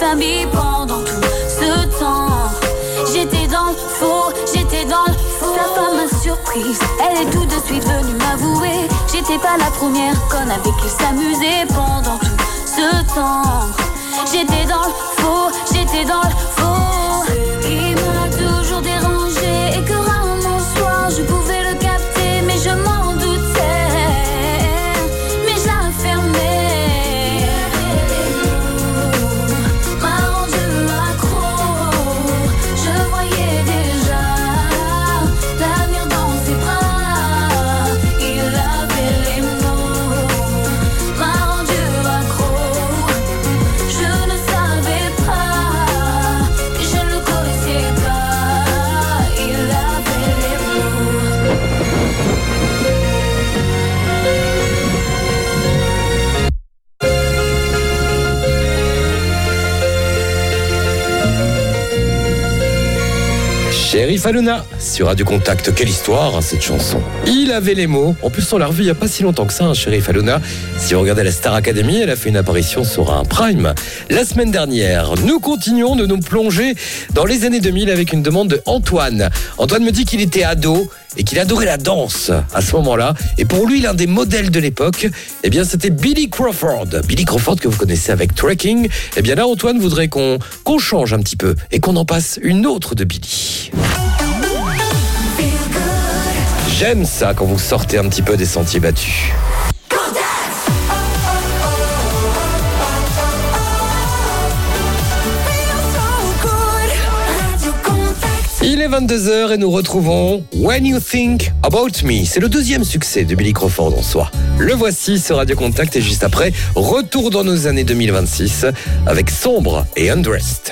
famille pendant tout ce temps. J'étais dans le faux, j'étais dans le faux. Sa femme m'a surprise, elle est tout de suite venue m'avouer. J'étais pas la première conne avec qui s'amuser pendant tout ce temps. J'étais dans le faux, j'étais dans le faux. Ce qui m'a toujours dérangé et que rarement le soir je pouvais le capter, mais je m'en doutais, mais je la fermais. M'a rendu accro, je voyais déjà l'avenir dans ses bras. Il avait les mots, m'a rendu accro. Je ne savais pas, je ne le connaissais pas. Il avait les mots. Shérif Hanouna sur Radio Contact. Quelle histoire, cette chanson. Il avait les mots. En plus, on l'a revu il n'y a pas si longtemps que ça, Shérif Hanouna. Si vous regardez la Star Academy, elle a fait une apparition sur un Prime la semaine dernière. Nous continuons de nous plonger dans les années 2000 avec une demande de Antoine. Antoine me dit qu'il était ado et qu'il adorait la danse à ce moment-là. Et pour lui, l'un des modèles de l'époque, eh bien, c'était Billy Crawford. Billy Crawford que vous connaissez avec Trekking. Eh bien là, Antoine voudrait qu'on change un petit peu et qu'on en passe une autre de Billy. J'aime ça quand vous sortez un petit peu des sentiers battus. Il est 22h et nous retrouvons When You Think About Me. C'est le deuxième succès de Billy Crawford en soi. Le voici sur Radio Contact et juste après, retour dans nos années 2026 avec Sombre et Undressed.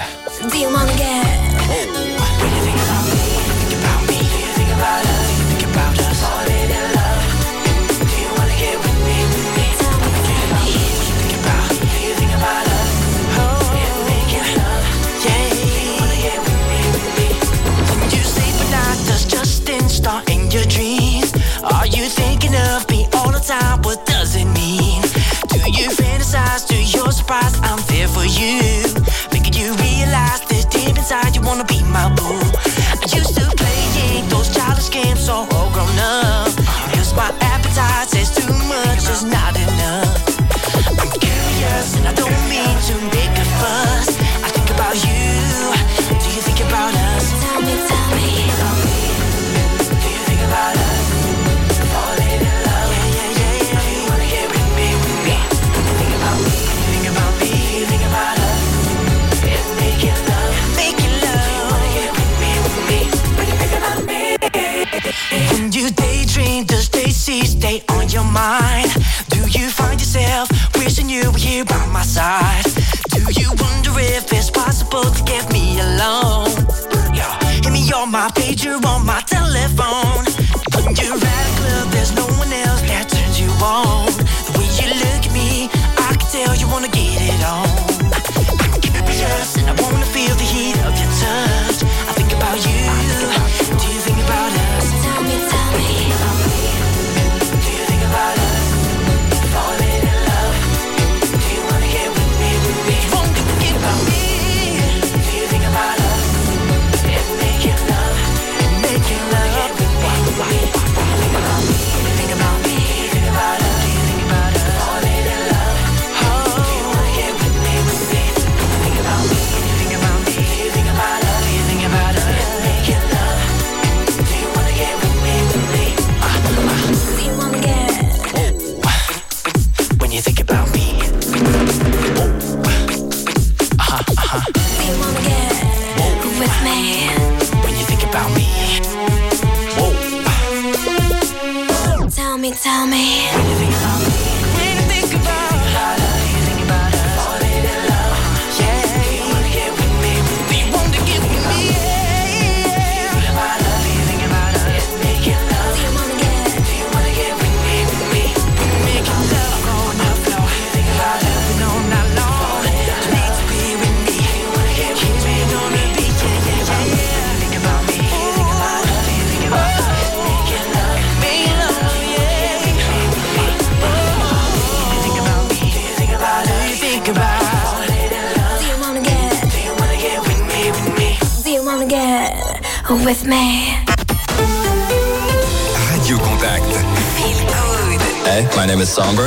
In your dreams, are you thinking of me all the time? What does it mean? Do you fantasize? To your surprise, I'm there for you. Making you realize that deep inside you wanna be my boo. I used to playing those childish games, so all grown up. Because my appetite says too much is not enough. I'm curious and I don't mean to make a fuss. I think about you. Do you think about us? Tell me, tell me. When you daydream, does Daisy stay on your mind? Do you find yourself wishing you were here by my side? Do you wonder if it's possible to get me alone? Hit me on my pager, on my telephone. When you're at a club, there's no one else that turns you on. The way you look at me, I can tell you wanna get it on. I'm curious and I wanna feel the heat of your touch. I think about you. Do you think about us? Tell me, tell me. Do you think about us? Falling in love. Do you wanna get with me, with me? Won't you forget about me? Do you think about us? And making love. Making love. Do you think about me? Do you think about me? Do you think about us? Do you think about us? Falling in love. Oh. Do you wanna get with me, with me? Do you think about me? Do you think about me? Do you think about us? Do you think about us? And making love. Do you wanna get with me, with me? Do you wanna get? When you think about me. Do you wanna get with me? When you think about me. Tell me, tell me. When you think about me. When you think about us. Do you think about us? Falling in love. Yeah. Do you wanna get with me? Do you wanna get with me? Yeah. Do you think about us? Do you think about us? Making love. Do you wanna get? Do you wanna get with me? With me? Making love on the floor. Do you think about us? No, not long. You need to be with me. Do you wanna get with me? Gonna be, yeah, yeah, yeah, yeah. Think about me. Do you think about us? Do you think about us? Making love. Making love, yeah. with me. Radio Contact. Feel good. Hey, my name is Somber.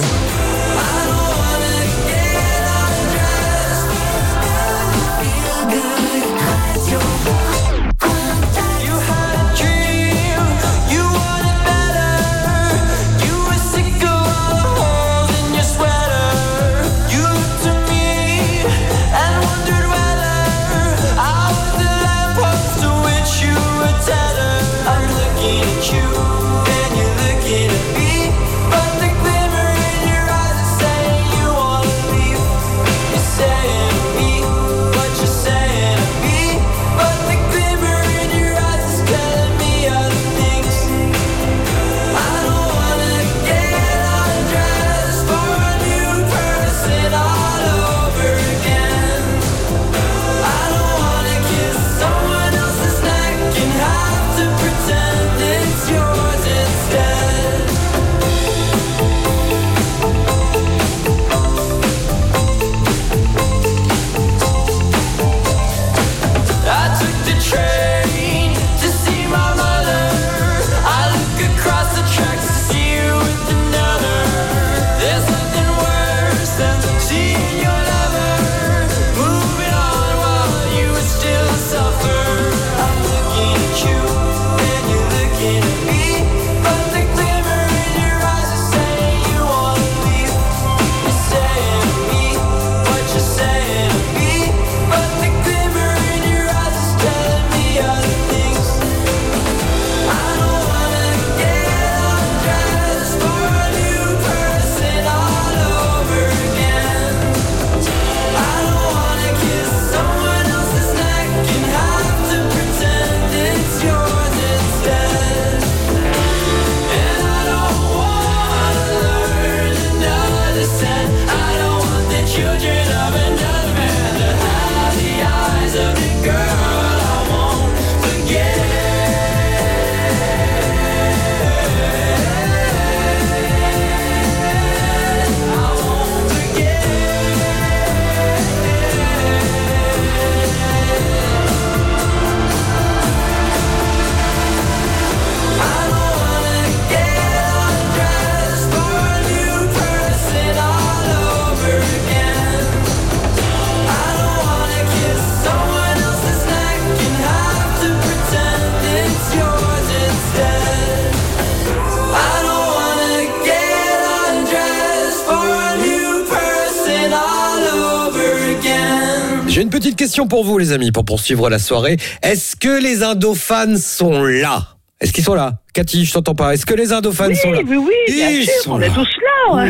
J'ai une petite question pour vous, les amis, pour poursuivre la soirée. Est-ce que les Indofans sont là ? Est-ce qu'ils sont là ? Cathy, je t'entends pas. Est-ce que les Indofans sont là ? Oui, bien sûr, on est tous là. Ouais.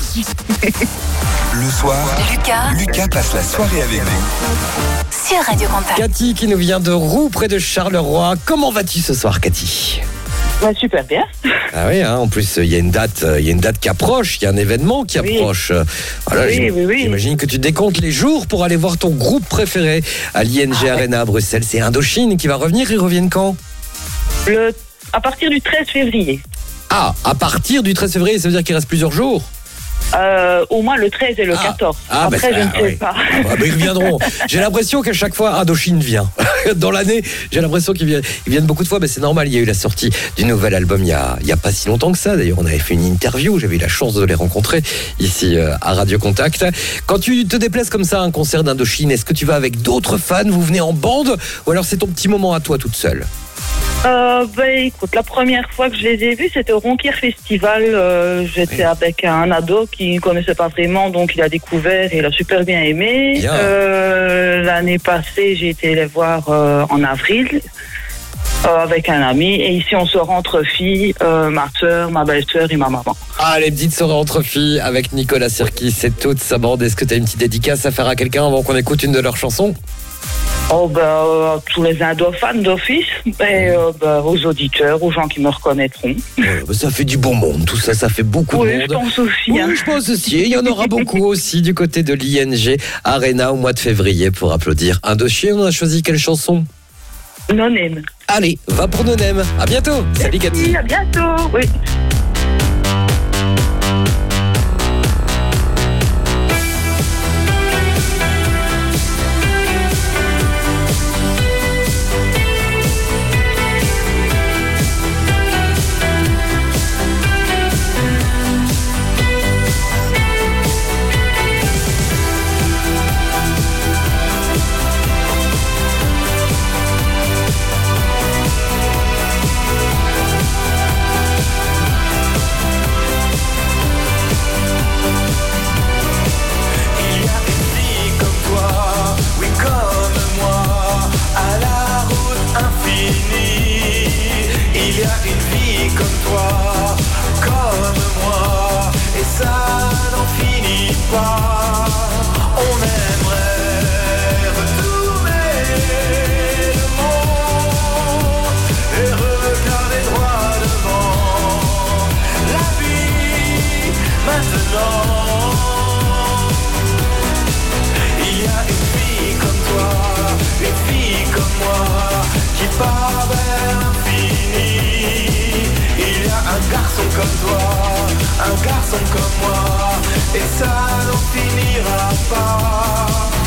Le soir, Lucas passe la soirée avec nous. Sur Radio Contact. Cathy qui nous vient de Roux, près de Charleroi. Comment vas-tu ce soir, Cathy ? Super bien. Ah oui, hein, en plus, il y a une date qui approche, il y a un événement qui approche. Voilà, Oui. J'imagine que tu décomptes les jours pour aller voir ton groupe préféré à l'ING Arena à Bruxelles. C'est Indochine qui va revenir. Ils reviennent quand ? À partir du 13 février. Ah, à partir du 13 février, ça veut dire qu'il reste plusieurs jours ? Au moins le 13 et le 14. Après, je ne sais pas. Ils reviendront. J'ai l'impression qu'à chaque fois, Indochine vient. Dans l'année, j'ai l'impression qu'ils viennent beaucoup de fois. Mais c'est normal, il y a eu la sortie du nouvel album il y a pas si longtemps que ça. D'ailleurs, on avait fait une interview. J'avais eu la chance de les rencontrer ici à Radio Contact. Quand tu te déplaces comme ça à un concert d'Indochine, est-ce que tu vas avec d'autres fans ? Vous venez en bande ? Ou alors c'est ton petit moment à toi toute seule ? Écoute, la première fois que je les ai vus, c'était au Ronquier Festival. J'étais avec un ado qui ne connaissait pas vraiment, donc il a découvert et il a super bien aimé. L'année passée, j'ai été les voir en avril avec un ami. Et ici, on sort entre filles, ma soeur, ma belle-sœur et ma maman. Ah, les petites soirées entre filles avec Nicolas Sirkis et toute sa bande. Est-ce que tu as une petite dédicace à faire à quelqu'un avant qu'on écoute une de leurs chansons ? Tous les Indofans d'office, et aux auditeurs, aux gens qui me reconnaîtront. Ça fait du bon monde, tout ça, ça fait beaucoup de monde. Je pense aussi. Oui, je pense aussi. Il y en aura beaucoup aussi du côté de l'ING Arena au mois de février pour applaudir Indochine. On a choisi quelle chanson ? Non-aime. Allez, va pour Non-aime. À bientôt. Salut Cathy. À bientôt. Oui. garçon comme toi, un garçon comme moi, et ça n'en finira pas.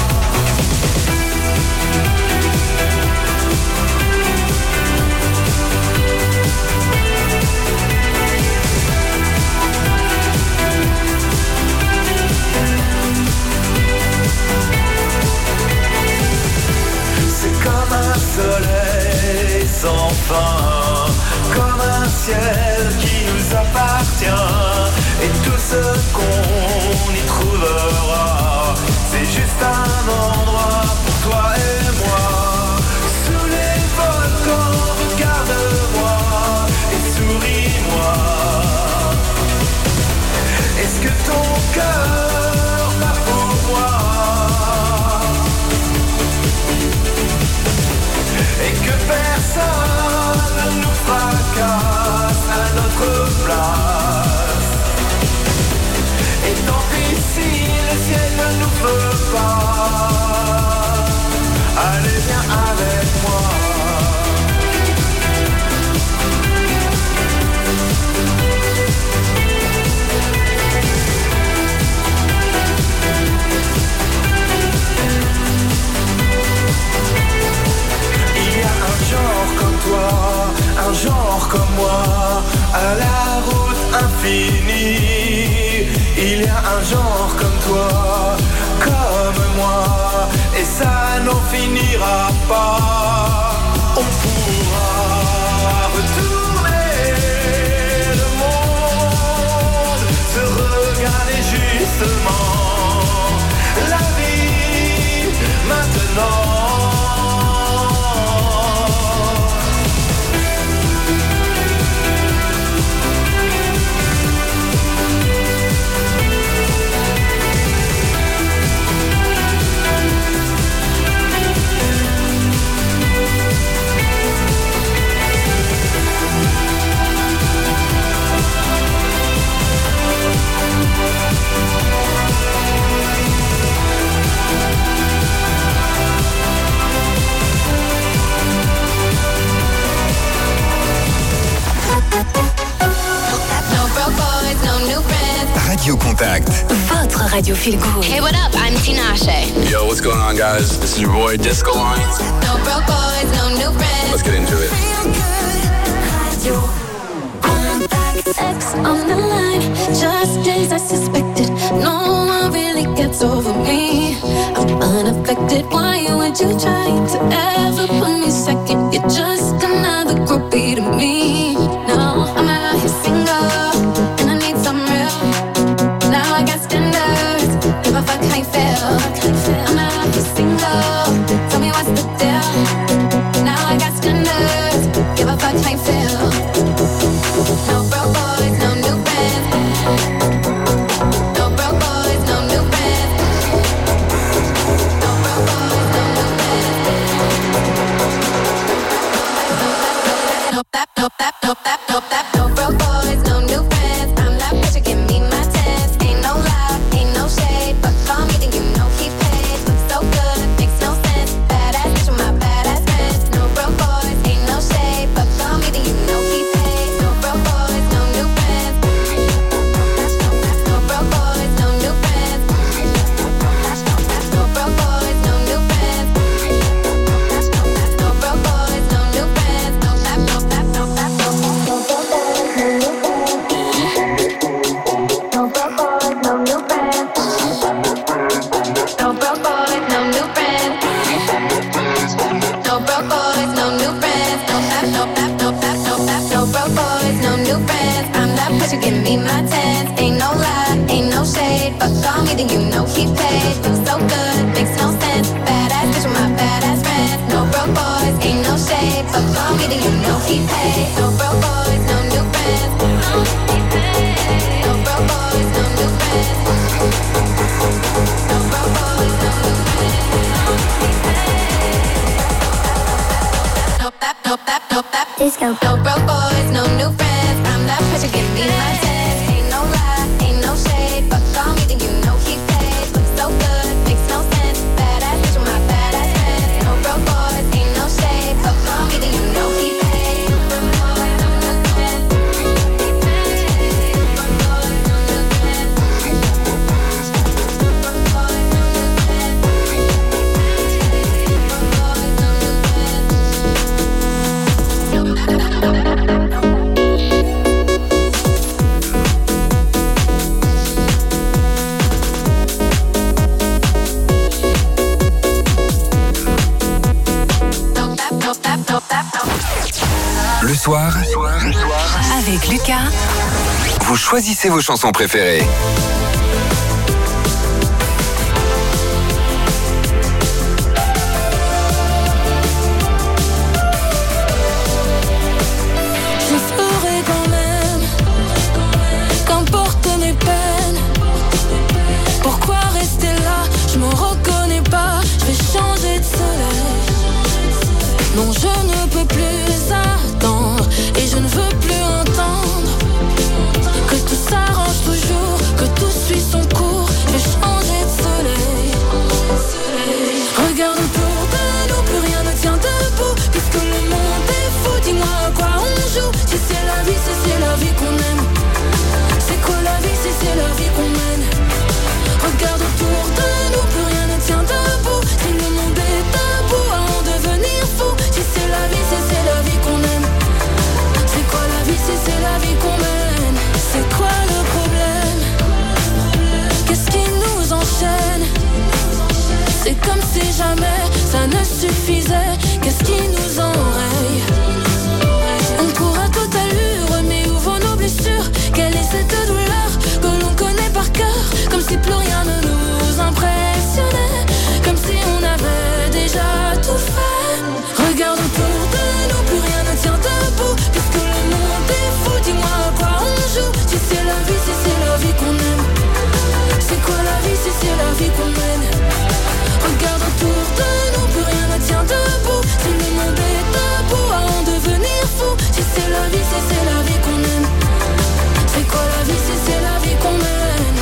C'est comme un soleil sans fin, comme un ciel qui nous appartient. Et tout ce qu'on y trouvera, c'est juste un endroit pour toi et moi. Sous les volcans, regarde-moi et souris-moi. Est-ce que ton cœur bat pour moi? Et que personne ne nous fracasse à notre place. Et tant pis si le ciel ne nous veut pas. Allez, viens avec moi. Un genre comme moi, à la route infinie. Il y a un genre comme toi, comme moi, et ça n'en finira pas. On pourra retourner le monde, se regarder justement la vie maintenant. Radio Contact. Votre radio feel good. Hey, what up? I'm Tinashe. Yo, what's going on, guys? This is your boy Disco Lines. No broke boys, no new friends. Let's get into it. Radio Contact. Sex on the line, just as I suspected. No one really gets over me. I'm unaffected. Why would you try to ever put me second? You're just another groupie to me. No, I'm out here single, and I need some real. Now I got standards, give a fuck how you feel. I'm out here single, tell me what's the deal. Now I got standards, give a fuck how you feel. No broke boys, no new friends. No broke boys, no new friends. No broke boys, no new friends. No broke boys, no new friends. I'm that bitch, you give me my test. Ain't no lie, ain't no shade, but call me, then you know he paid. Looks so good, makes no sense. Badass bitch with my badass friends. No broke boys, ain't no shade, but call me, then you know he paid. No broke boys, no new friends. No broke boys, no new friends. No broke boys, no new friends. No broke boys, no new friends. No you give me my tens, ain't no lie, ain't no shade, but call me, then you know he paid. Looks so good, makes no sense. Badass bitch with my badass friends. No broke boys, ain't no shade, but call me, then you know he paid. No broke boys, no new friends. No broke boys, no new friends. No broke boys, no new friends. Disco. No broke boys, no new friends. I'm that bitch, you give me my tens. Ain't no lie, ain't no shade, but call me, then you know he paid. Looks so good, makes no sense. Badass bitch with my badass friends. No broke boys, ain't no shade, but call me, then you know he paid. No broke boys, no new friends. Le soir, avec Lucas, vous choisissez vos chansons préférées. Je ferai quand même, qu'importe mes peines. Pourquoi rester là? Je me reconnais pas. Je vais changer de soleil. Non, je ne peux plus attendre et je ne veux plus entendre que tout s'arrange toujours, que tout suit son cours. Je vais changer de soleil. Regarde autour de nous, plus rien ne tient debout, puisque le monde est fou. Dis-moi à quoi on joue. Si c'est la vie, si c'est la vie qu'on aime. C'est quoi la vie, si c'est la vie qu'on mène? Regarde autour de nous, plus rien ne tient debout. Si le monde est debout, à en devenir fou. Si c'est la vie, si c'est la vie qu'on aime. C'est quoi la vie, si c'est la vie qu'on mène? C'est quoi le problème? Qu'est-ce qui nous enchaîne? C'est comme si jamais ça ne suffisait. Qu'est-ce qui nous enraye? On court à toute allure, mais où vont nos blessures? Quelle est cette douleur que l'on connaît par cœur? Comme si plus rien ne nous impressionnait, comme si on avait déjà tout fait. Regarde autour de nous, plus rien ne tient debout, puisque le monde est fou. Dis-moi à quoi on joue. Si c'est la vie, si c'est la vie qu'on aime. C'est quoi la vie, si c'est la vie qu'on mène? Regarde autour de nous, plus rien ne tient debout. Si le monde est debout, à en devenir fou. Si c'est la vie, si c'est la vie qu'on aime. C'est quoi la vie, si c'est la vie qu'on mène?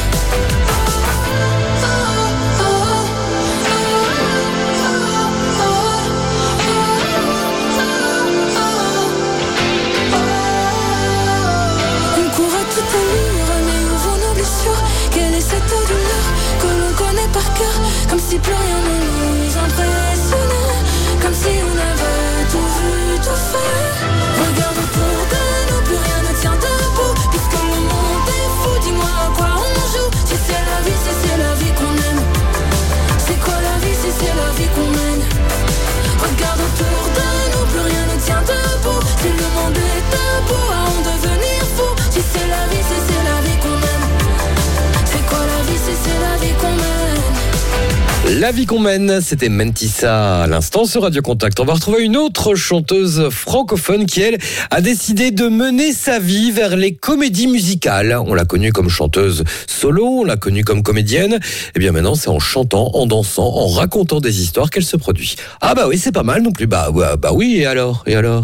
On court à toute allure, mais où vont nos blessures? Quelle est cette douleur que l'on connaît par cœur? Comme si plus rien ne nous impressionnait, comme si on avait tout vu, tout fait. Regarde autour de nous, plus rien ne tient debout, puisque le monde est fou. Dis-moi à quoi on joue. Si c'est la vie, si c'est la vie qu'on aime. C'est quoi la vie, si c'est la vie qu'on mène? Regarde autour de nous, plus rien ne tient debout. Si le monde est debout, à en devenir fou. Si c'est la vie, si c'est la vie qu'on aime. C'est quoi la vie, si c'est la vie qu'on mène? La vie qu'on mène, c'était Mentissa à l'instant sur Radio Contact. On va retrouver une autre chanteuse francophone qui, elle, a décidé de mener sa vie vers les comédies musicales. On l'a connue comme chanteuse solo, on l'a connue comme comédienne. Et bien maintenant, c'est en chantant, en dansant, en racontant des histoires qu'elle se produit. Ah bah oui, c'est pas mal non plus. Bah oui, et alors? Hey, et alors?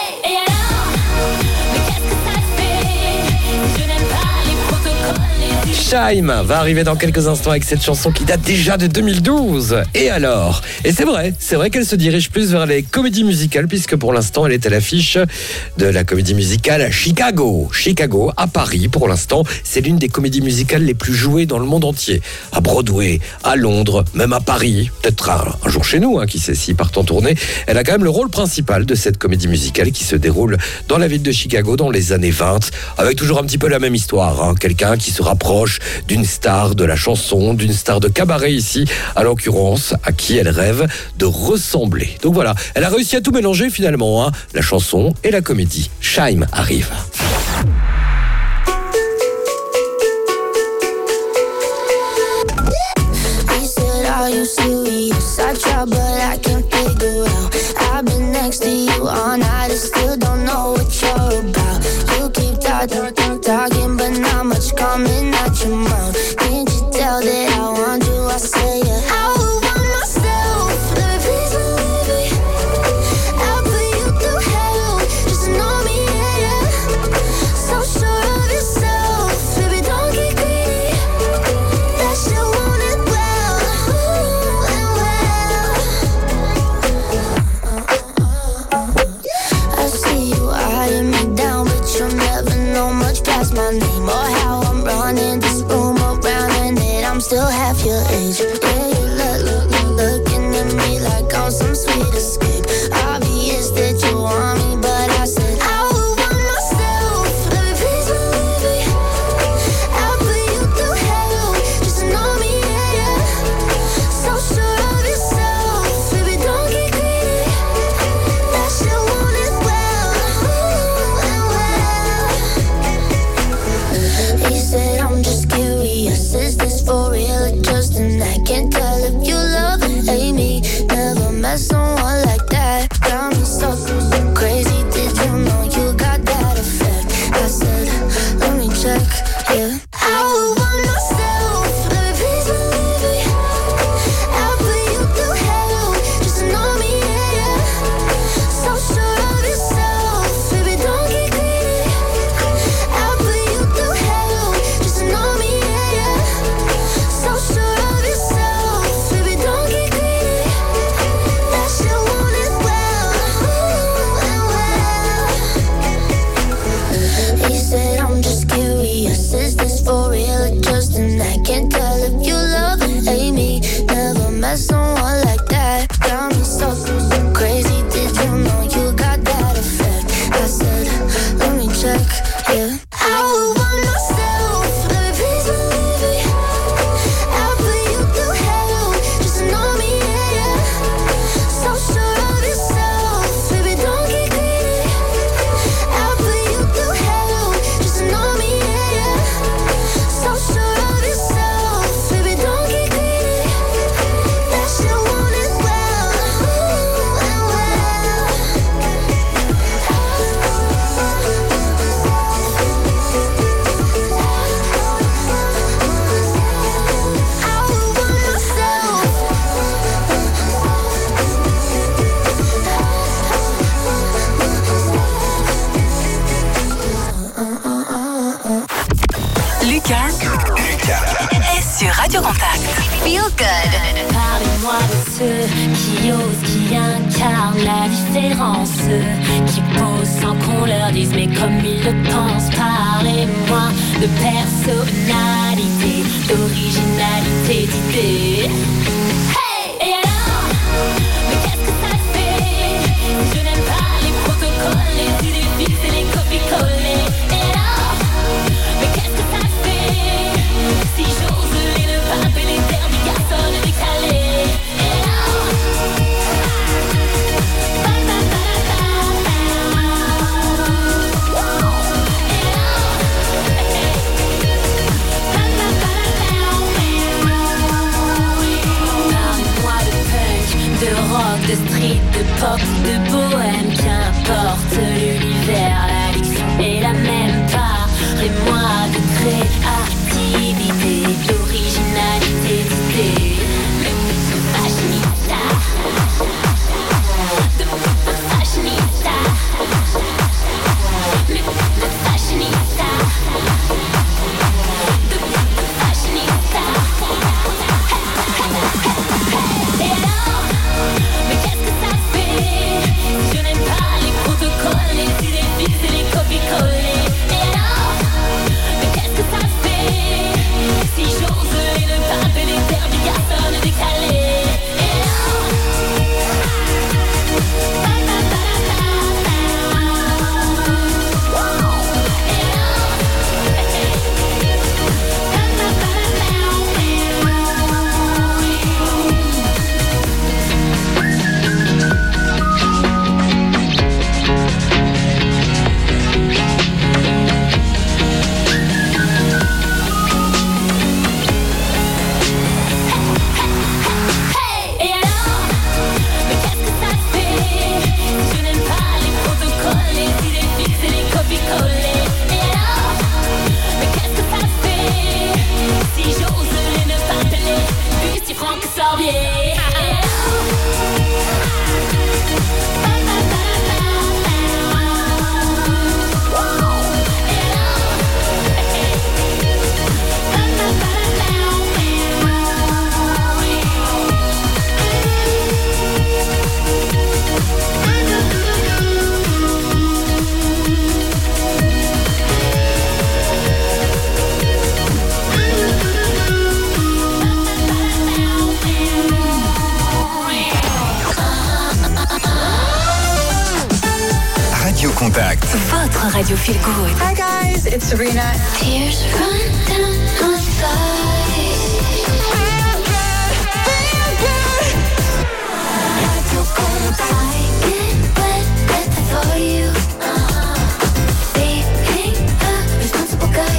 Mais qu'est-ce que ça fait? Je n'aime pas les protocoles, les Scheim va arriver dans quelques instants avec cette chanson qui date déjà de 2012. Et alors? Et c'est vrai qu'elle se dirige plus vers les comédies musicales, puisque pour l'instant elle est à l'affiche de la comédie musicale à Chicago. Chicago, à Paris, pour l'instant, c'est l'une des comédies musicales les plus jouées dans le monde entier. À Broadway, à Londres, même à Paris, peut-être un jour chez nous, qui sait s'y part en tournée. Elle a quand même le rôle principal de cette comédie musicale qui se déroule dans la ville de Chicago dans les années 20, avec toujours un petit peu la même histoire. Quelqu'un qui se rapproche d'une star de la chanson, d'une star de cabaret ici, à l'occurrence, à qui elle rêve de ressembler. Donc voilà, elle a réussi à tout mélanger finalement, la chanson et la comédie. Scheim arrive. Are you serious? I try but I can't figure out. I've been next to you all night and still don't know what you're about. You keep talking but not much coming out your mouth. Can't you tell that I want you? I say yeah. I would want myself. Let me please believe it. I'll put you through hell. Just know me, yeah. So sure of yourself. Baby, don't get greedy. That shit want it well. I see you eyeing me down, but you'll never know much check, yeah. I would want myself, baby, please believe me. I'll put you through hell, just to know me, yeah, yeah. So sure of yourself, baby, don't get greedy. I'll put you through hell, just to know me, yeah, yeah. So sure of yourself, baby, don't get greedy. That shit want it well, and well. I would want myself. Lucas est sur Radio Contact. Feel good. Parlez-moi de ceux qui osent, qui incarnent la différence, ceux qui posent sans qu'on leur dise mais comme ils le pensent. Parlez-moi de personnalité, d'originalité, d'idée. Hey! Et alors? Mais qu'est-ce que ça fait? Je n'aime pas les protocoles, les idées fixes et les copies-collées. Et alors? Mais qu'est-ce que ça fait? Si j'ose les ne pas appeler les termes du garçon décalé. Et alors? Parle-moi de punk, de rock, de street, de pop, de bohème, qu'importe l'univers, l'addiction est la même. Parlez-moi de créativité, d'originalité, d'idée. De fashionista, de fashionista, de fashionista, de fashionista. Et alors? Mais qu'est-ce que ça fait? Je n'aime pas les protocoles, les idées fixes et les copies-collées. Et alors? Mais qu'est-ce que ça fait? Si j'ose les ne pas appeler les termes du garçon décalé. Et alors? Et alors? Mais qu'est-ce que ça fait? Je n'aime pas les protocoles, les idées fixes et les copies-collées. Et alors? Mais qu'est-ce que ça fait? Si j'ose les ne pas appeler Busti, Franck, Sorbier. Et alors? Radio Contact. Votre radio feel good. Hi guys, it's Sabrina. Tears run down my thighs. I get wet for you. Being a responsible guy.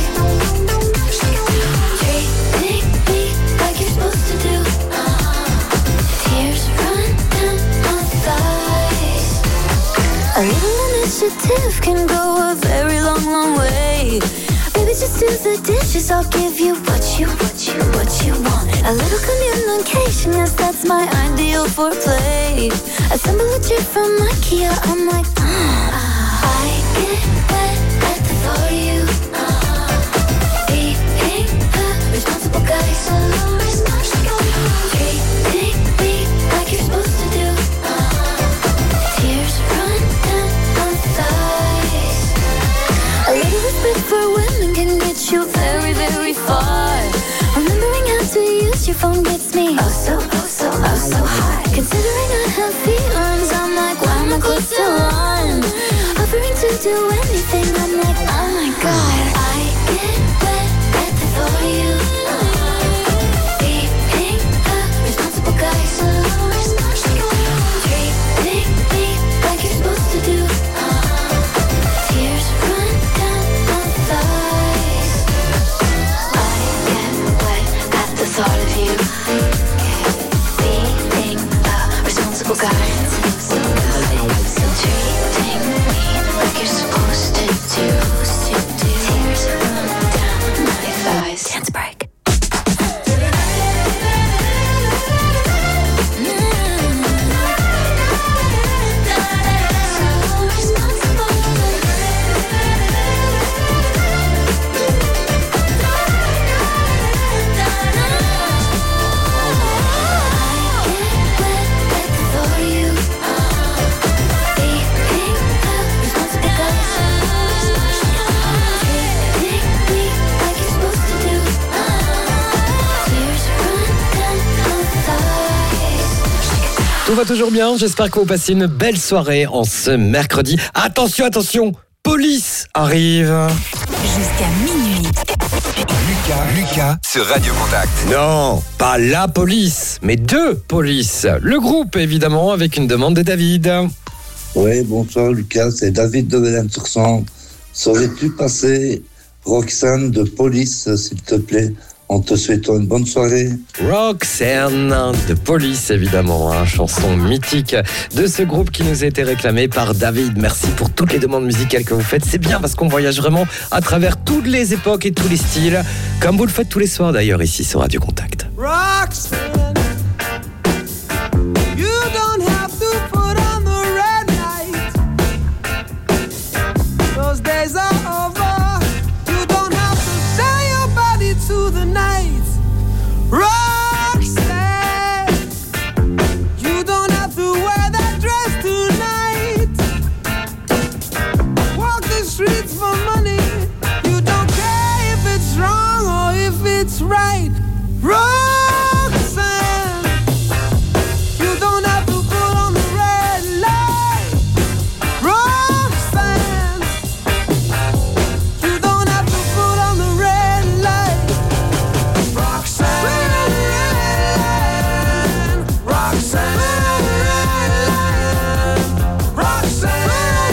Treating me like you're supposed to do. Tears run down my thighs. A little initiative can go a very long, long way. Baby, just do the dishes, I'll give you what you want. A little communication, yes, that's my ideal foreplay. Assemble a chair from IKEA, I'm like, I get wet for you. Being a responsible guy, so responsible. Treating me like you're supposed to do. Tears run down my thighs. A little respect for women can get you very, very far. Remembering how to use your phone gets me oh so high. Considering I have feelings, I'm like, why am I close to one? Offering to do anything. I'm like, oh my god. I get wet for you. Being a responsible guy, so treating me like you're supposed to do. Tears run down my thighs. I get wet at the thought of you. Being a responsible guy. Treating me like you're supposed to do. Tears run down my thighs. Dance break. Tout va toujours bien, j'espère que vous passez une belle soirée en ce mercredi. Attention, attention, police arrive. Jusqu'à minuit. Lucas sur Radio Contact. Non, pas la police, mais deux polices. Le groupe, évidemment, avec une demande de David. Oui, bonsoir Lucas, c'est David de Belen-sur-Sambre. Saurais-tu passer Roxane de Police, s'il te plaît, en te souhaitant une bonne soirée. Roxane de Police, évidemment, hein, chanson mythique de ce groupe qui nous a été réclamé par David. Merci pour toutes les demandes musicales que vous faites. C'est bien parce qu'on voyage vraiment à travers toutes les époques et tous les styles, comme vous le faites tous les soirs d'ailleurs ici sur Radio Contact. Roxane, you don't have to put on the red light. Those days are over. You don't have to sell your body to the night. Roxane, you don't have to wear that dress tonight. Walk the streets for money. You don't care if it's wrong or if it's right. Roxane, you don't have to put on the red light. Roxane, you don't have to put on the red light. Roxane, Roxane, Roxane,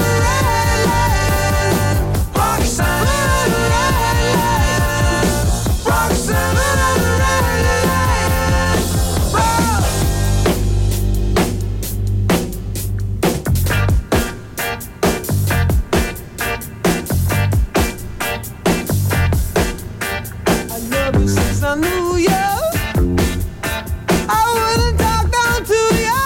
I love you since I knew you. I wouldn't talk down to you.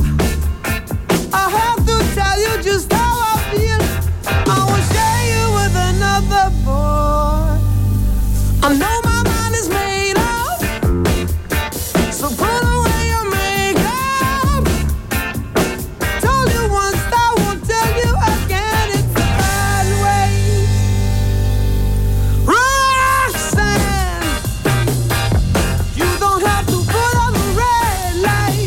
I have to tell you just how I feel. I will share you with another boy. I know my mind is made up, so put away your makeup. Told you once, I won't tell you again. It's the bad way. Roxane, you don't have to put on the red light.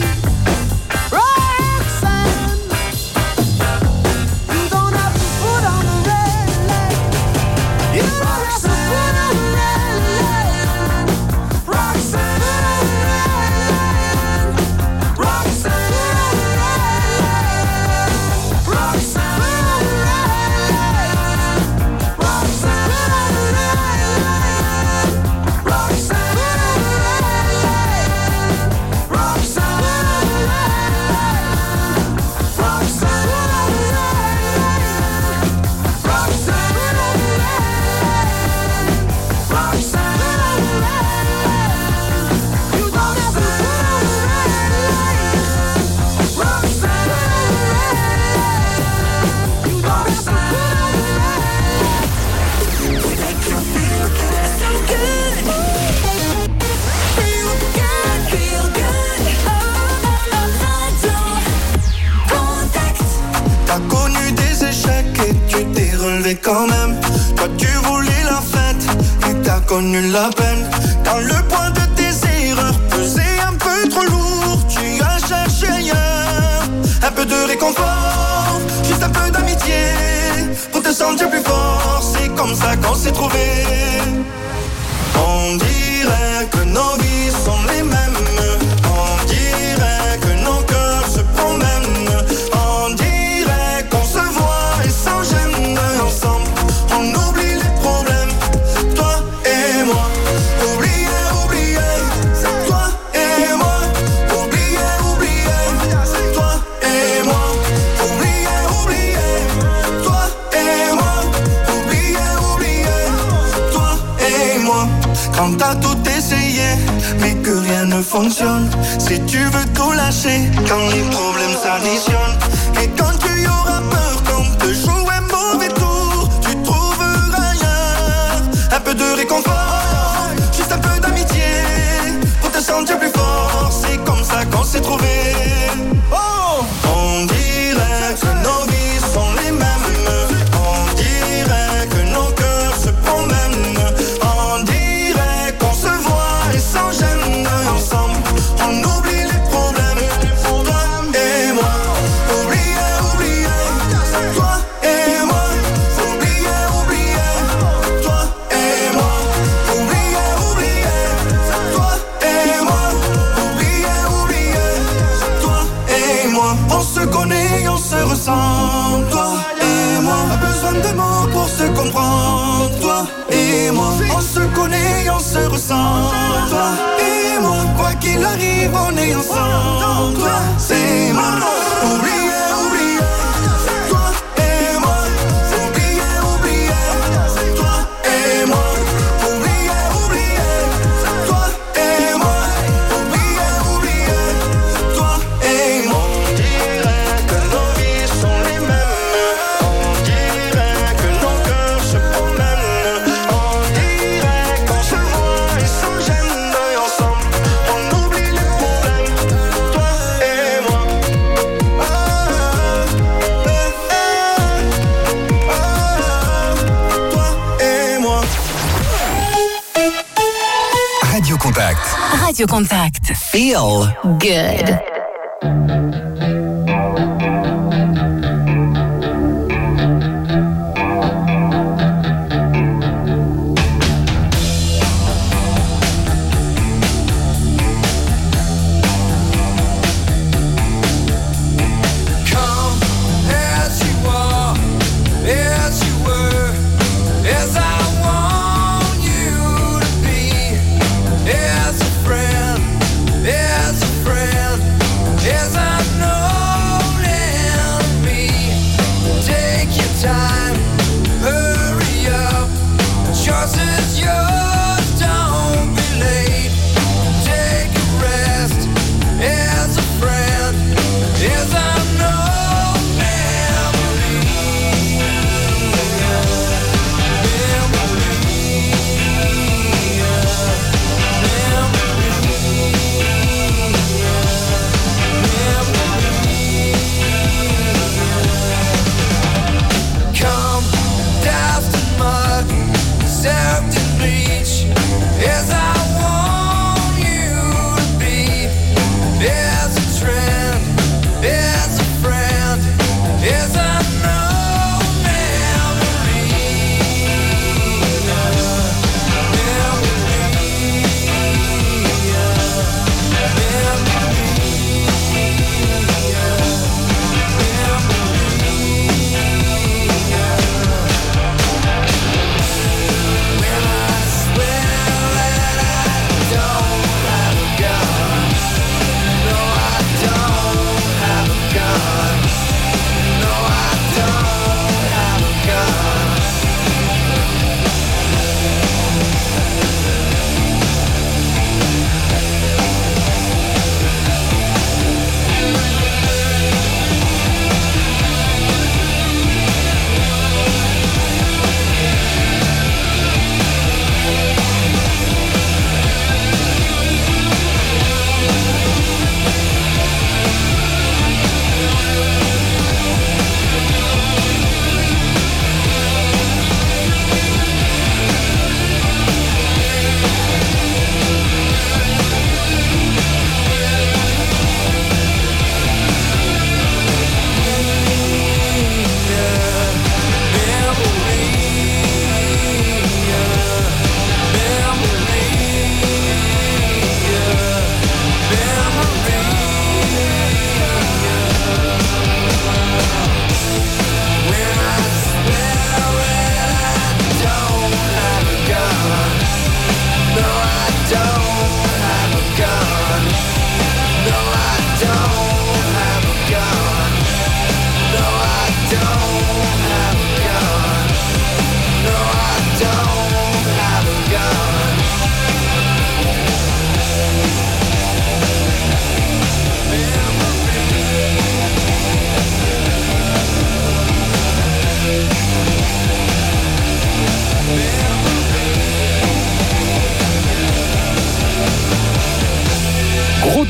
Roxane, you don't have to put on the red light. You don't have to put on the red light. Roxane, Roxane, Roxane, T'as connu des échecs et tu t'es relevé quand même. Toi tu voulais la fête et t'as connu la peine. Quand le poids de tes erreurs pesait un peu trop lourd, tu as cherché ailleurs un peu de réconfort, juste un peu d'amitié pour te comme ça qu'on s'est trouvés. On dirait que nos vies sont les mêmes. On dirait que nos cœurs se promènent. On dirait qu'on se voit et sans gêne. Ensemble, on oublie les problèmes. Toi et moi, oublier, oublier. C'est toi et moi, oublier, oublier. C'est toi et moi, oublier, oublier. Toi et moi, oublier, oublier. Toi et moi. Quand t'as tout essayé, mais que rien ne fonctionne. Si tu veux tout lâcher, quand les problèmes s'additionnent. Et quand tu auras peur qu'on te joue un mauvais tour, tu trouveras ailleurs un peu de réconfort, juste un peu d'amitié pour te sentir plus fort. C'est comme ça qu'on s'est trouvés. Oh, on dirait que nos vies sont les mêmes. On dirait que nos cœurs se promènent. On dirait qu'on se voit et sans gêne. Ensemble, on oublie les problèmes. Toi et moi, oublier, oublier. Toi et moi, oublier, oublier. Toi et moi, oublier, oublier. Toi et moi, oublier, oublier. Toi et moi, on se connaît, on se ressent. Toi et moi, pas besoin de mots pour se comprendre. Toi et moi, on se connaît, on se ressent. Toi et moi, quoi qu'il arrive, on est ensemble. Toi, c'est moi, oublier, oublier. Toi et moi, oublier, oublier. Toi et moi, oublier, oublier. Toi et moi, oublier, oublier. Toi et moi. On dirait que nos vies sont les mêmes. On dirait que nos cœurs se promènent. On dirait qu'on se voit et sans gêne. Ensemble, on oublie les problèmes. Toi et moi. Toi et moi. Radio Contact. Radio Contact. Feel Good. Come as you are, as you were, as I want you to be, as a friend, as I've known me. Take your time, hurry up, choice is yours, don't be late. Take a rest, as a friend, as I've known Come, dust and mud, soaked in bleed.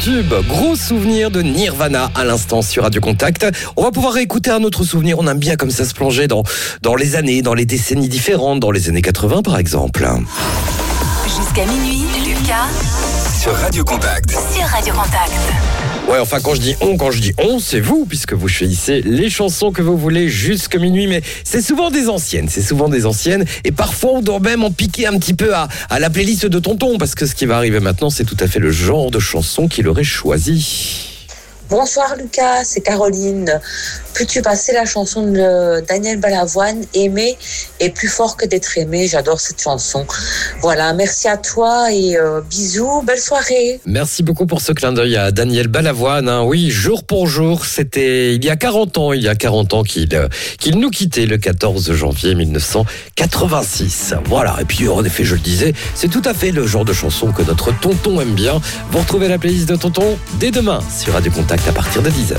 tube. Gros souvenir de Nirvana à l'instant sur Radio Contact. On va pouvoir réécouter un autre souvenir. On aime bien comme ça se plonger dans les années, dans les décennies différentes, dans les années 80 par exemple. Jusqu'à minuit, Lucas sur Radio Contact. Sur Radio Contact. Ouais, enfin quand je dis on, c'est vous, puisque vous choisissez les chansons que vous voulez jusqu'à minuit, mais c'est souvent des anciennes, et parfois on doit même en piquer un petit peu à la playlist de tonton, parce que ce qui va arriver maintenant, c'est tout à fait le genre de chanson qu'il aurait choisi. Bonsoir Lucas, c'est Caroline. Peux-tu passer la chanson de Daniel Balavoine, Aimer est plus fort que d'être aimé? J'adore cette chanson. Voilà, merci à toi et bisous, belle soirée. Merci beaucoup pour ce clin d'œil à Daniel Balavoine. Oui, jour pour jour, c'était il y a 40 ans qu'il nous quittait le 14 janvier 1986. Voilà, et puis en effet, je le disais, c'est tout à fait le genre de chanson que notre tonton aime bien. Vous retrouvez la playlist de tonton dès demain sur Radio Contact à partir de 10h.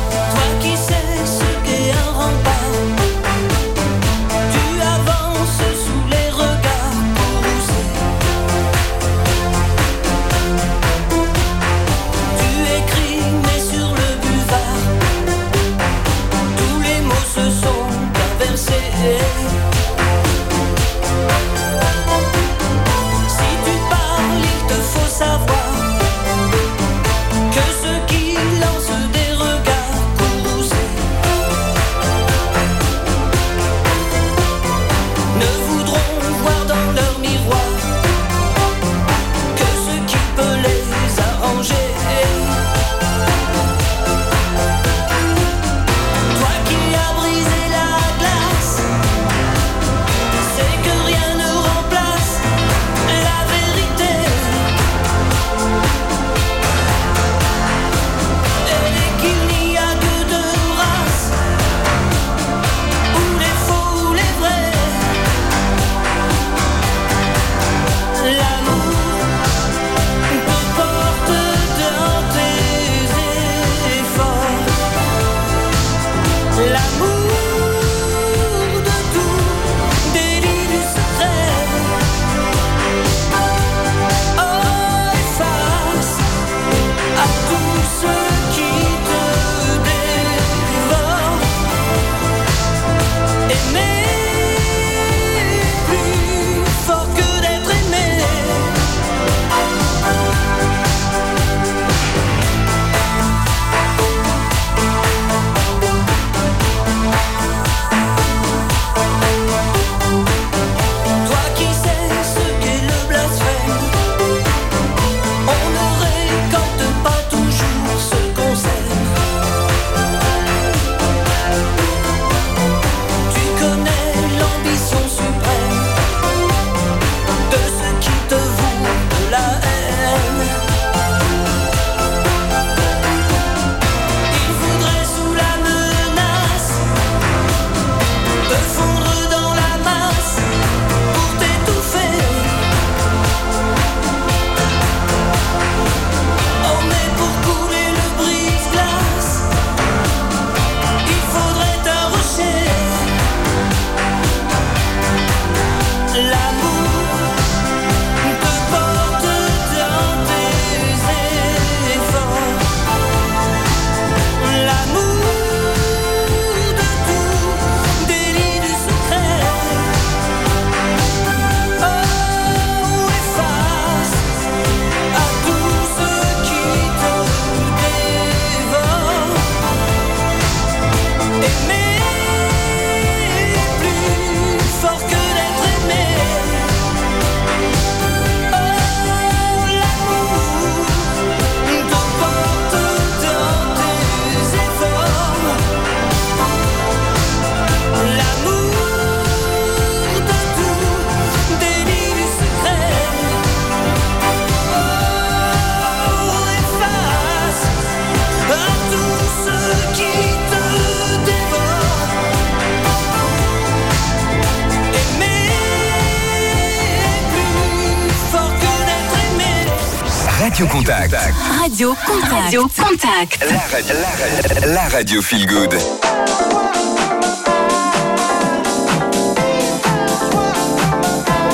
Radio Contact. Radio Contact. Radio Contact. La radio feel good.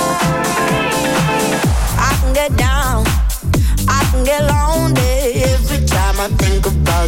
I can get down, I can get lonely.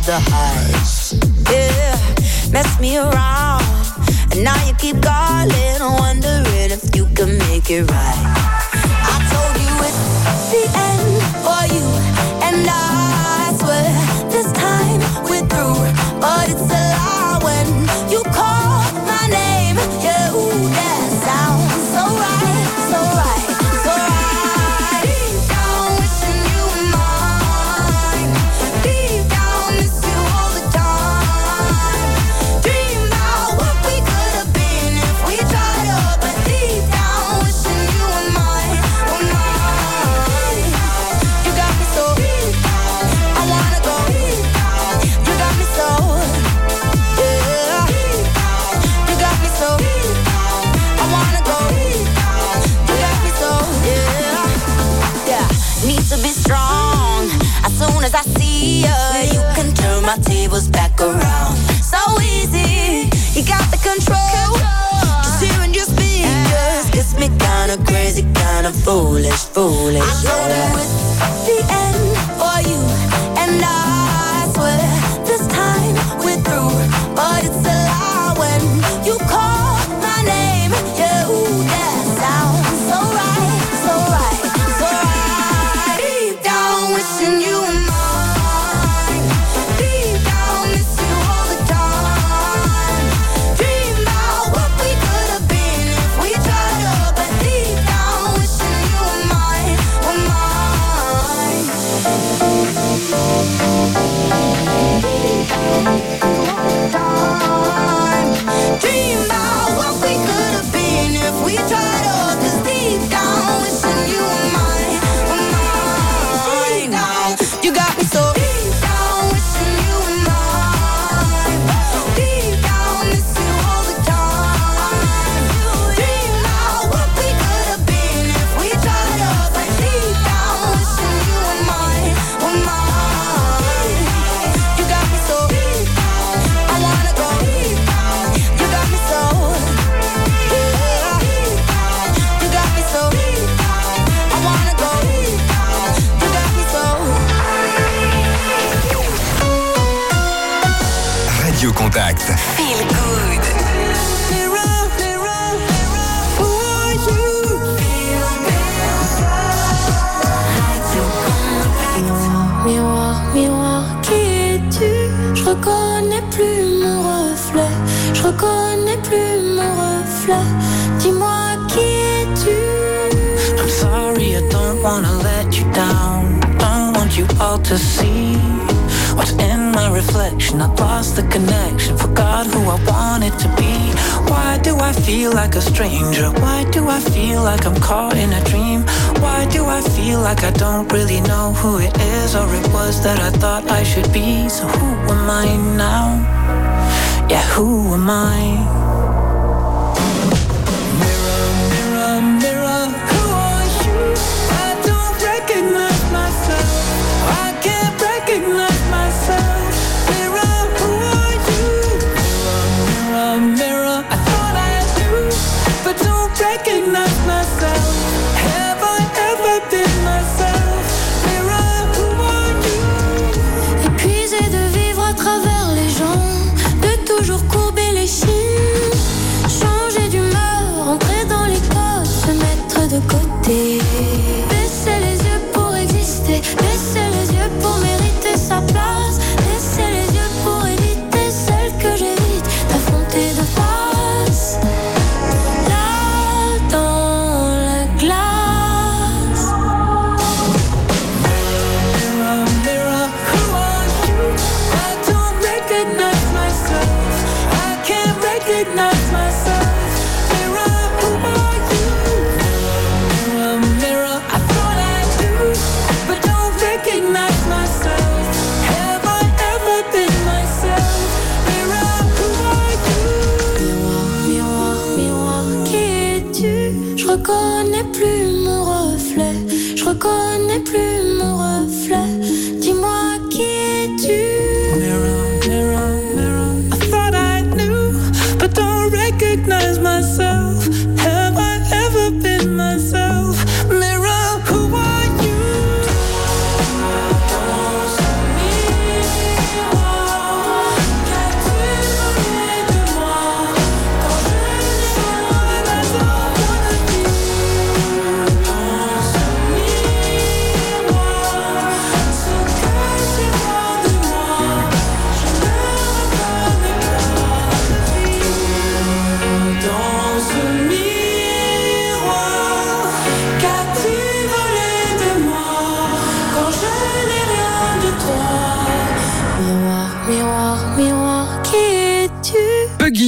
the highs. Yeah, mess me around, and now you keep calling, wondering if you can make it right. I told you it's the end for you, and I swear this time we're through. But it's a lie when you call my name. Yeah, ooh, that sounds so right, so right, so right. Deep down, wishing you were mine. Deep down, miss you all the time. Dream about what we could have been if we tried up. But deep down, wishing you were mine, were mine. You got me so deep down, I wanna go deep down. You got me so, yeah. You got me so deep down, I wanna go deep down. You got me so, yeah. Yeah, need to be strong. As soon as I see you, you can turn my tables back around. So easy, you got the control. Just hearing your speakers gets me kinda crazy, kinda foolish, foolish. I told you it's the end for you, and I swear this time we're through. But it's a lie when you call my name. Yeah, ooh, that sounds so right, so right, so right. Deep down, wishing you were mine. Deep down, miss you all the time. Dream about what we could have been if we tried up. But deep down, wishing you were mine, were mine. Dream about what we could have been if we tried up. 'Cause deep down, wishing you were mine, were mine. Now you got me so deep down, wishing you were mine. Deep down, miss you all the time. Dream about what we could have been if we tried up. But deep down, wishing you were mine, were mine. You got me so deep down, I wanna go deep down. You got me so, yeah. You got me so deep down, I wanna go deep down. You got me so. Radio Contact. Feel good. Miroir, miroir, qui es-tu? Je reconnais plus mon reflet. Je reconnais plus mon reflet. Dis-moi qui es-tu? I'm sorry, I don't wanna let you down. Don't want you all to see what's in my reflection. I've lost the connection, forgot who I wanted to be. Why do I feel like a stranger? Why do I feel like I'm caught in a dream? Why do I feel like I don't really know who it is or it was that I thought I should be? So who am I now? Yeah, who am I? Mirror, mirror, mirror, who are you? I don't recognize myself. I can't recognize myself. Mirror, who are you? Mirror, mirror, mirror, I thought I knew, but don't recognize myself. Have I ever been myself? Mirror, who are you? Épuisé de vivre à travers les gens, de toujours courber les chines, changer d'humeur, entrer dans les codes, se mettre de côté. Baisser les yeux pour exister, baisser les yeux pour mériter sa place, baisser les yeux pour éviter celle que j'évite d'affronter de face. Là dans la glace. Mirror, mirror, who are you? I don't recognize myself. I can't recognize myself. Mirror, who are you? Mirror, mirror, I thought I knew, but don't recognize myself. Have I ever been myself? Mirror, who are you? Miroir, miroir, qui es-tu? Je reconnais plus mon reflet. Je reconnais plus mon reflet. Dis-moi qui es-tu? Mirror, mirror, mirror, I thought I knew, but don't recognize myself. Have I ever been myself? Mirror, who are you? Mirror,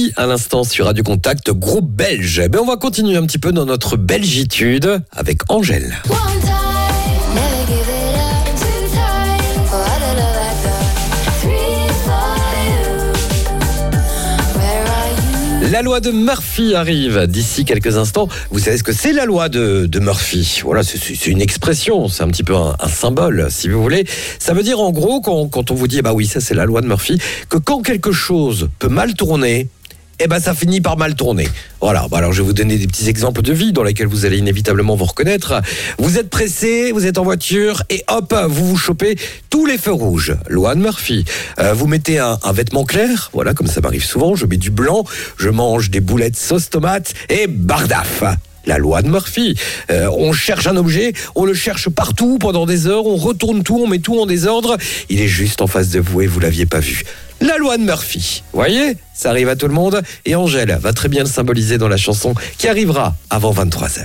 Murphy à l'instant sur Radio Contact, groupe belge. On va continuer un petit peu dans notre belgitude avec Angèle. La loi de Murphy arrive d'ici quelques instants. Vous savez ce que c'est la loi de Murphy? Voilà, c'est une expression, c'est un petit peu un symbole, si vous voulez. Ça veut dire en gros, quand on vous dit, bah oui, ça c'est la loi de Murphy, que quand quelque chose peut mal tourner, ça finit par mal tourner. Voilà, alors je vais vous donner des petits exemples de vie dans lesquels vous allez inévitablement vous reconnaître. Vous êtes pressé, vous êtes en voiture et hop, vous chopez tous les feux rouges. Loi de Murphy. Vous mettez un vêtement clair, voilà, comme ça m'arrive souvent, je mets du blanc, je mange des boulettes sauce tomate et bardaf. La loi de Murphy. On cherche un objet, on le cherche partout pendant des heures, on retourne tout, on met tout en désordre. Il est juste en face de vous et vous l'aviez pas vu. La loi de Murphy. Vous voyez, ça arrive à tout le monde. Et Angèle va très bien le symboliser dans la chanson qui arrivera avant 23h.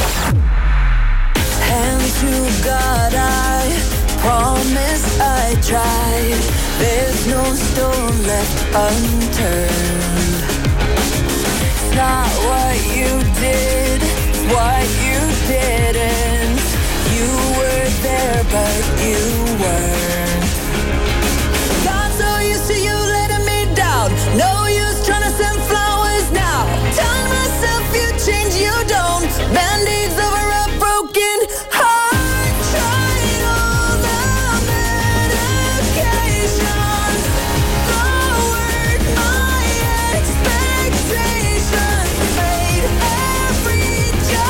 What you didn't, you were there but you weren't. Got so used to you letting me down, no use trying to send flowers now. Tell myself you change, you don't. Band-Aids over a broken heart. Tried all the medication, lowered my expectations, made every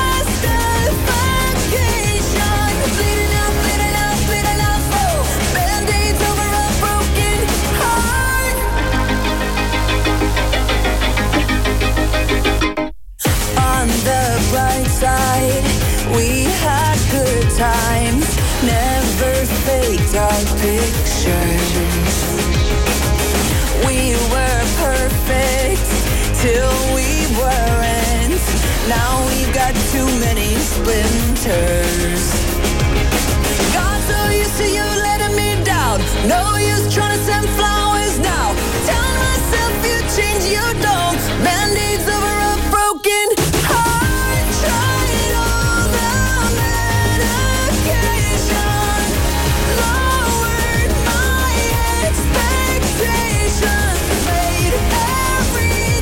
we had good times, never faked our pictures. We were perfect till we weren't. Now we've got too many splinters. Got so used to you letting me down, no use trying to send flowers now. Tell myself you change, you don't. Band-Aids over a broken heart. Tried all the medication, lowered my expectations, made every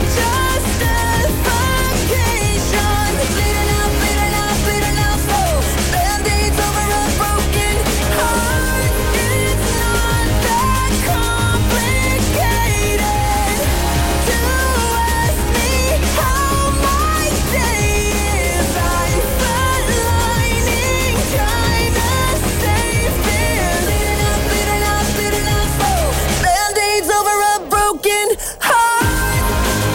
justification. Bleeding out, so Band-Aids over a broken heart. It's not that complicated to ask me how my day is. I'm flatlining, trying to save fear. Bleeding out, so Band-Aids over a broken heart.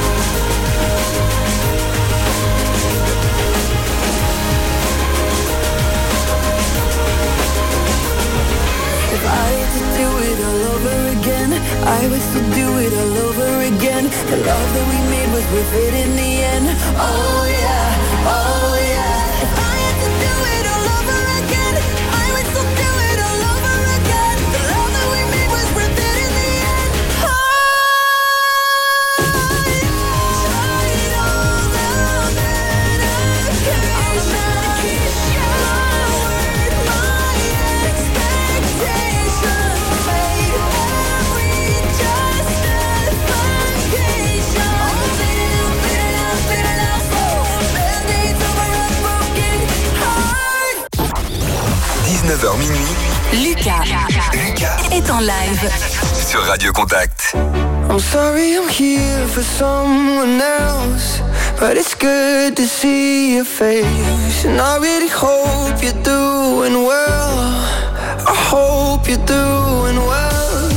If I had to do it all over again, I would still do it all over again. The love that we made was worth it in the end. Oh yeah, oh yeah. If I had to do it all over again, I would still do it all over again. The love that we made was worth it in the end. Oh yeah. Tried all the medication, lowered my expectations, made every justification. Bleeding out, so Band-Aids over a broken heart. 19h minuit. Lucas est en live sur Radio Contact. I'm sorry I'm here for someone else, but it's good to see your face. And I really hope you're doing well. I hope you're doing well.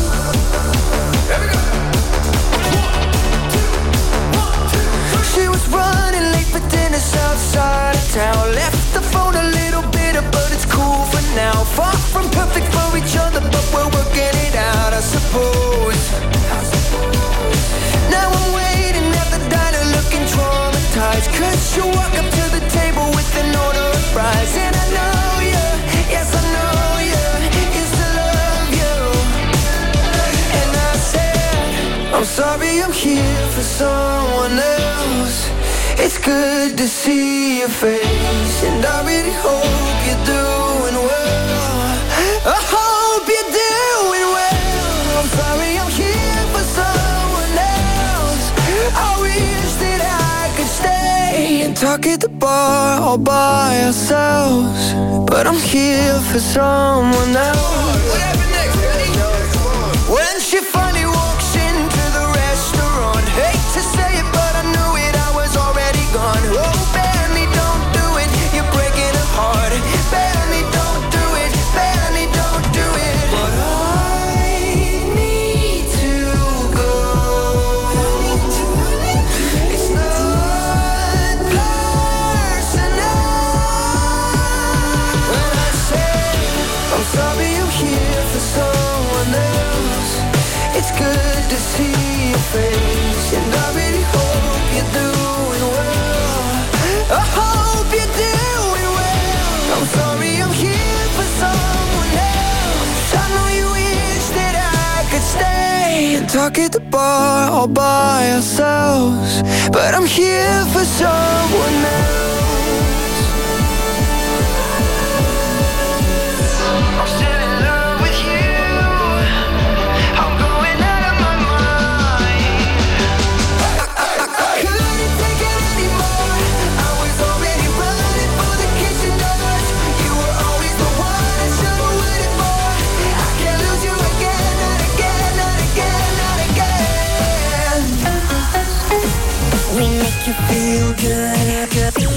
She was running late for dinner outside of town. Left the phone a little bitter, but it's cool for now. Far from perfect for each other, but we're working it out, I suppose. Now I'm waiting at the diner looking traumatized, 'cause you walk up to the table with an order of fries. And I know you, yes I know you, used to love you. And I said, I'm sorry I'm here for someone else. It's good to see your face, and I really hope you're doing well. I hope you're doing well. I'm sorry I'm here for someone else. I wish that I could stay and talk at the bar all by ourselves, but I'm here for someone else. What happened next, Ready? When she finally walks into the restaurant, hate to say it, but I knew it, I was already gone. Oh, Benny, don't do it, you're breaking her heart. Benny, don't do it, Benny, don't do it. But I need to go. It's not personal. When I say I'm sorry I'm here for someone else, it's good to see your face, and I really hope you're doing well. I hope you're doing well. I'm sorry I'm here for someone else. I know you wish that I could stay and talk at the bar all by ourselves, but I'm here for someone else. I'm still in love with you. I'm going out of my mind. I couldn't take it anymore. I was already running for the kitchen doors. You were always the one I should've waited for. I can't lose you again, not again, not again, not again. We make you feel good, feel good.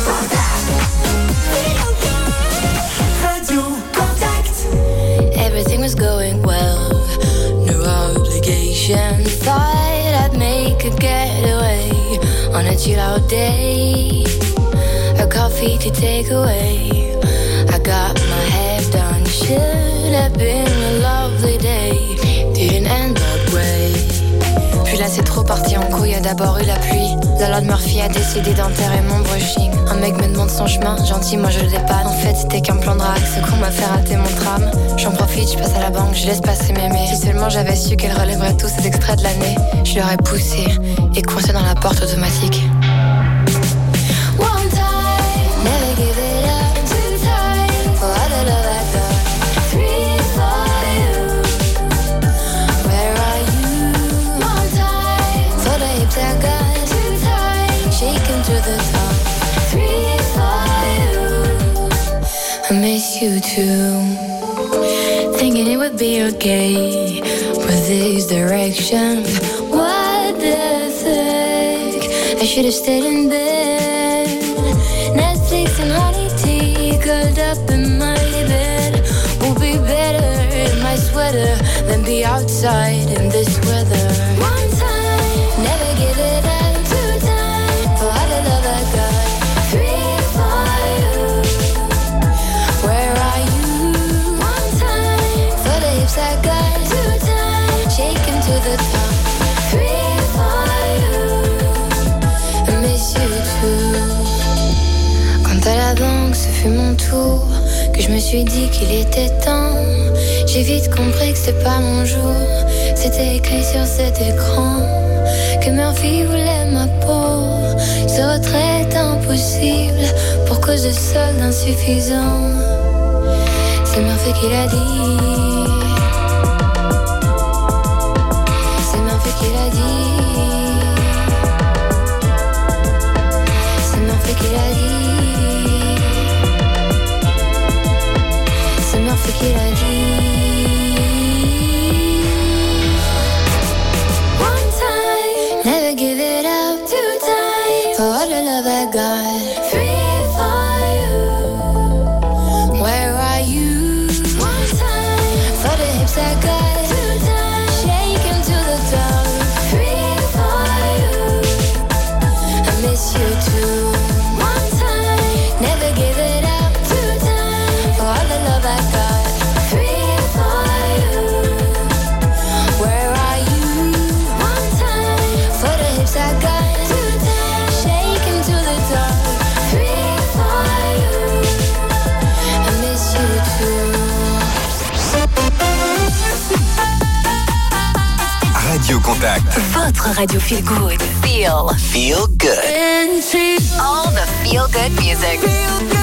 Radio Contact. Everything was going well, no obligation. Thought I'd make a getaway on a chill out day. A coffee to take away. I got my hair done, should have been a lovely day. Didn't end that way. Puis là c'est trop parti en couille, a d'abord eu la pluie. La loi de Murphy a décidé d'enterrer mon brushing. Un mec me demande son chemin, gentil moi je le dépanne. En fait c'était qu'un plan de drague, ce qu'on m'a fait rater mon tram. J'en profite, je passe à la banque, je laisse passer mémé. Si seulement j'avais su qu'elle relèverait tous ces extraits de l'année, je l'aurais poussé et coincé dans la porte automatique. One time, never give it up. Two times, for all the love I got. Three for you. Where are you? One time, for the hips I got. Two times, shaking to the top. Three for you. I miss you too. Thinking it would be okay with these directions. What the fuck? I should have stayed in bed. Netflix and honey tea, curled up in my bed. Will be better in my sweater than be outside in this weather. One time, never give it up. Two times, for all the love I got. Three for you. Where are you? One time, for the hips I got. Two times, shaking to the top. Three for you. I miss you too. Quand à la banque ce fut mon tour, que je me suis dit qu'il était temps, j'ai vite compris que c'était pas mon jour. C'était écrit sur cet écran que Murphy voulait ma peau. Ce retrait est impossible pour cause de solde insuffisant. C'est Murphy qui l'a dit. C'est Murphy qui l'a dit. C'est Murphy qui l'a dit. C'est Murphy qui l'a dit. One time, never give it up. Two times, for all the love I got. Three for you. Where are you? One time, for the hips I got. Two times, shaking to the top. Three for you. I miss you too. One time. Contact. Votre radio feel good. Feel good. All the feel good music.